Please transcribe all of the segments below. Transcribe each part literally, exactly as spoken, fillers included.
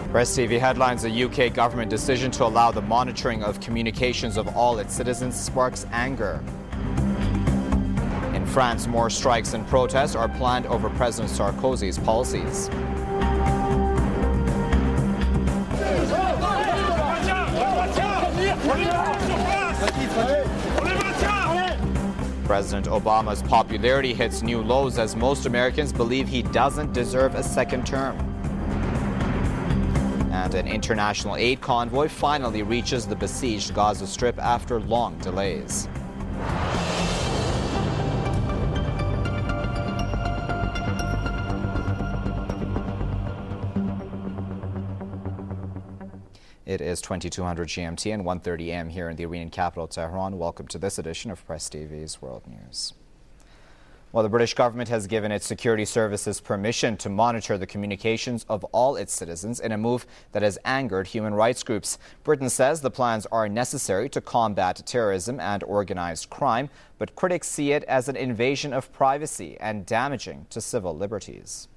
Press T V headlines: the U K government decision to allow the monitoring of communications of all its citizens sparks anger. In France, more strikes and protests are planned over President Sarkozy's policies. President Obama's popularity hits new lows as most Americans believe he doesn't deserve a second term. And an international aid convoy finally reaches the besieged Gaza Strip after long delays. It is twenty-two hundred G M T and one thirty A M here in the Iranian capital, Tehran. Welcome to this edition of Press T V's World News. Well, the British government has given its security services permission to monitor the communications of all its citizens in a move that has angered human rights groups. Britain says the plans are necessary to combat terrorism and organized crime, but critics see it as an invasion of privacy and damaging to civil liberties.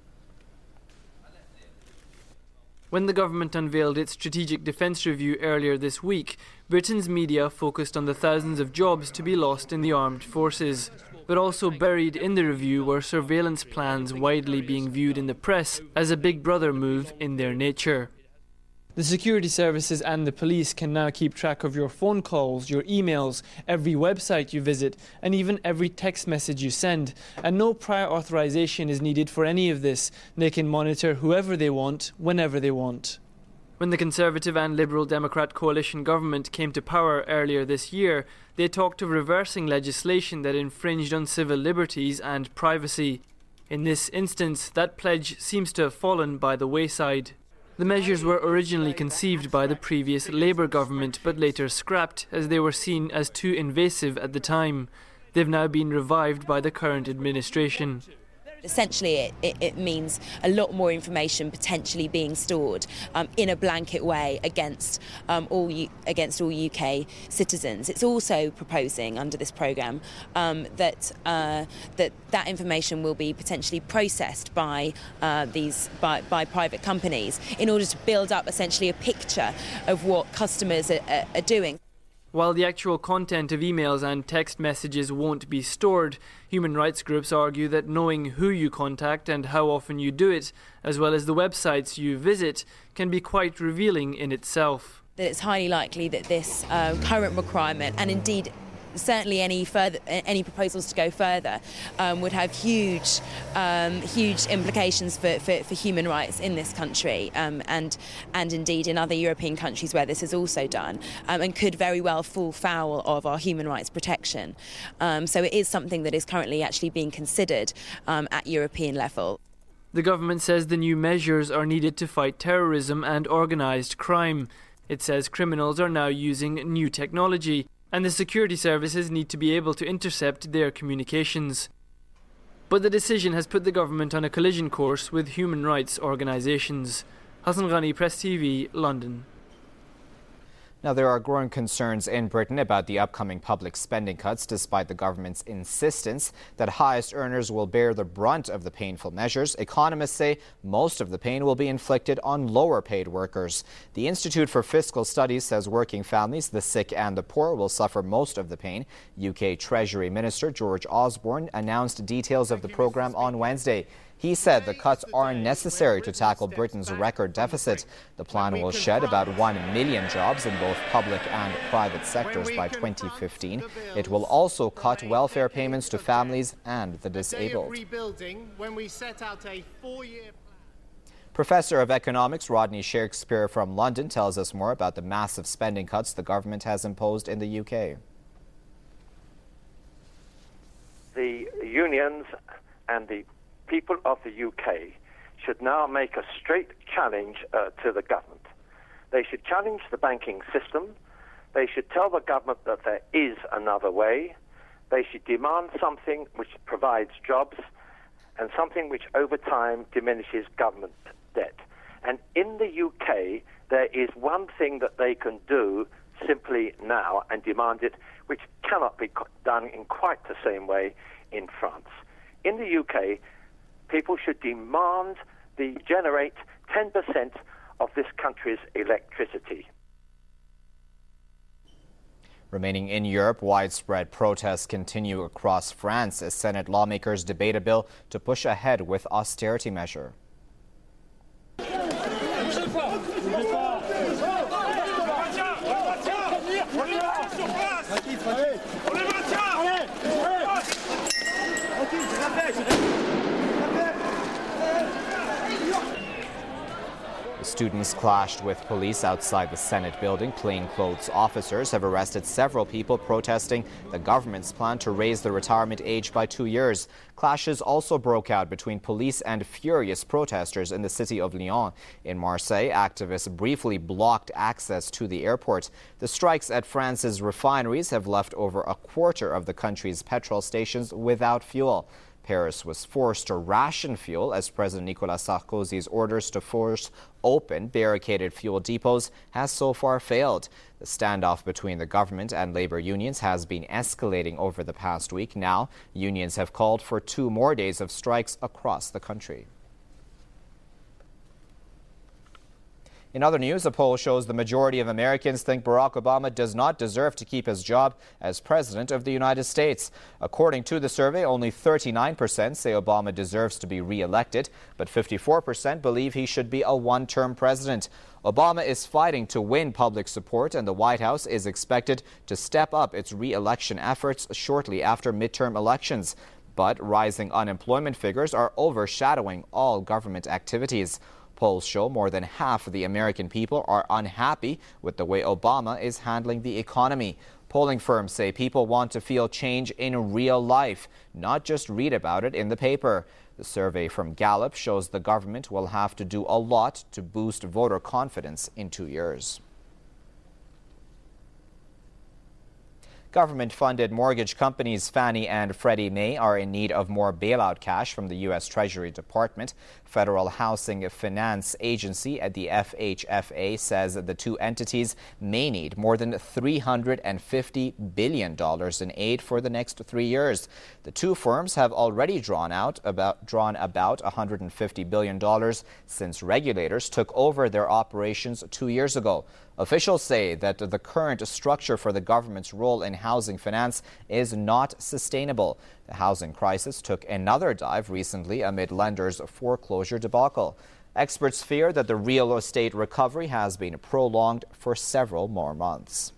When the government unveiled its strategic defence review earlier this week, Britain's media focused on the thousands of jobs to be lost in the armed forces. But also buried in the review were surveillance plans widely being viewed in the press as a Big Brother move in their nature. The security services and the police can now keep track of your phone calls, your emails, every website you visit, and even every text message you send. And no prior authorization is needed for any of this. They can monitor whoever they want, whenever they want. When the Conservative and Liberal Democrat coalition government came to power earlier this year, they talked of reversing legislation that infringed on civil liberties and privacy. In this instance, that pledge seems to have fallen by the wayside. The measures were originally conceived by the previous Labour government but later scrapped as they were seen as too invasive at the time. They've now been revived by the current administration. Essentially, it, it, it means a lot more information potentially being stored um, in a blanket way against um, all U against all U K citizens. It's also proposing under this programme um, that uh, that that information will be potentially processed by uh, these by, by private companies in order to build up essentially a picture of what customers are, are, are doing. While the actual content of emails and text messages won't be stored, human rights groups argue that knowing who you contact and how often you do it, as well as the websites you visit, can be quite revealing in itself. That it's highly likely that this uh, current requirement, and indeed certainly any further, any proposals to go further, um, would have huge, um, huge implications for, for, for human rights in this country, um, and and indeed in other European countries where this is also done, um, and could very well fall foul of our human rights protection. Um, so it is something that is currently actually being considered um, at European level. The government says the new measures are needed to fight terrorism and organised crime. It says criminals are now using new technology, and the security services need to be able to intercept their communications. But the decision has put the government on a collision course with human rights organisations. Hassan Ghani, Press T V, London. Now, there are growing concerns in Britain about the upcoming public spending cuts, despite the government's insistence that highest earners will bear the brunt of the painful measures. Economists say most of the pain will be inflicted on lower paid workers. The Institute for Fiscal Studies says working families, the sick and the poor will suffer most of the pain. U K Treasury Minister George Osborne announced details of the programme on Wednesday. He said the cuts are necessary to tackle Britain's record deficit. The plan will shed about one million jobs in both public and private sectors by twenty fifteen. It will also cut welfare payments to families and the disabled. Professor of Economics Rodney Shakespeare from London tells us more about the massive spending cuts the government has imposed in the U K. The unions and the people of the U K should now make a straight challenge uh, to the government. They should challenge the banking system. They should tell the government that there is another way. They should demand something which provides jobs and something which over time diminishes government debt. And in the U K, there is one thing that they can do simply now and demand it, which cannot be done in quite the same way in France. In the U K, people should demand the generate ten percent of this country's electricity. Remaining in Europe, widespread protests continue across France as Senate lawmakers debate a bill to push ahead with austerity measure. Students clashed with police outside the Senate building. Plainclothes officers have arrested several people protesting the government's plan to raise the retirement age by two years. Clashes also broke out between police and furious protesters in the city of Lyon. In Marseille, activists briefly blocked access to the airport. The strikes at France's refineries have left over a quarter of the country's petrol stations without fuel. Paris was forced to ration fuel as President Nicolas Sarkozy's orders to force open barricaded fuel depots has so far failed. The standoff between the government and labor unions has been escalating over the past week. Now, unions have called for two more days of strikes across the country. In other news, a poll shows the majority of Americans think Barack Obama does not deserve to keep his job as President of the United States. According to the survey, only thirty-nine percent say Obama deserves to be re-elected, but fifty-four percent believe he should be a one-term president. Obama is fighting to win public support, and the White House is expected to step up its re-election efforts shortly after midterm elections. But rising unemployment figures are overshadowing all government activities. Polls show more than half of the American people are unhappy with the way Obama is handling the economy. Polling firms say people want to feel change in real life, not just read about it in the paper. The survey from Gallup shows the government will have to do a lot to boost voter confidence in two years. Government-funded mortgage companies Fannie and Freddie Mae are in need of more bailout cash from the U S Treasury Department. Federal Housing Finance Agency at the F H F A says that the two entities may need more than three hundred fifty billion dollars in aid for the next three years. The two firms have already drawn out about drawn about one hundred fifty billion dollars since regulators took over their operations two years ago. Officials say that the current structure for the government's role in housing finance is not sustainable. The housing crisis took another dive recently amid lenders' foreclosure debacle. Experts fear that the real estate recovery has been prolonged for several more months.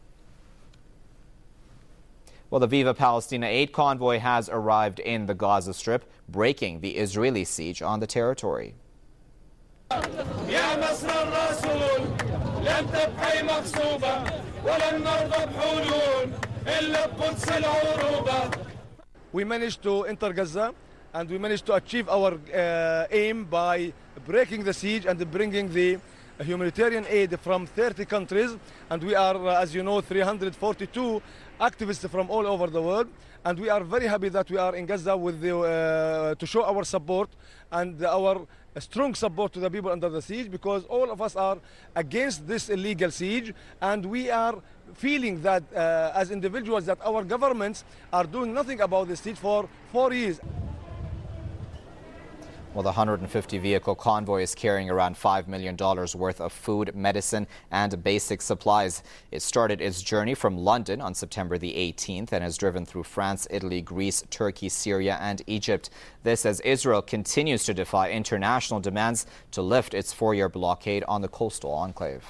Well, the Viva Palestina aid convoy has arrived in the Gaza Strip, breaking the Israeli siege on the territory. We managed to enter Gaza, and we managed to achieve our uh, aim by breaking the siege and bringing the humanitarian aid from thirty countries. And we are, uh, as you know, three hundred forty-two activists from all over the world. And we are very happy that we are in Gaza with the, uh, to show our support and our strong support to the people under the siege, because all of us are against this illegal siege, and we are feeling that uh, as individuals that our governments are doing nothing about this siege for four years. Well, the one hundred fifty vehicle convoy is carrying around five million dollars worth of food, medicine, and basic supplies. It started its journey from London on September the eighteenth and has driven through France, Italy, Greece, Turkey, Syria, and Egypt. This as Israel continues to defy international demands to lift its four-year blockade on the coastal enclave.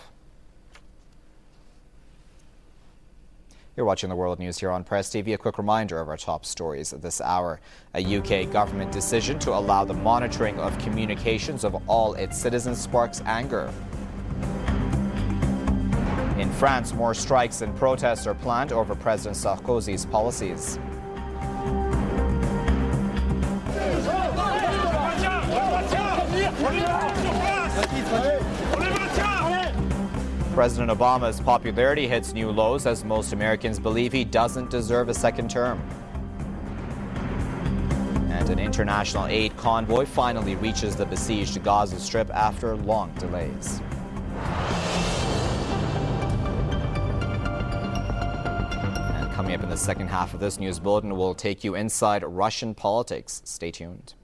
You're watching the World News here on Press T V. A quick reminder of our top stories this hour. A U K government decision to allow the monitoring of communications of all its citizens sparks anger. In France, more strikes and protests are planned over President Sarkozy's policies. President Obama's popularity hits new lows as most Americans believe he doesn't deserve a second term. And an international aid convoy finally reaches the besieged Gaza Strip after long delays. And coming up in the second half of this news bulletin, we'll take you inside Russian politics. Stay tuned.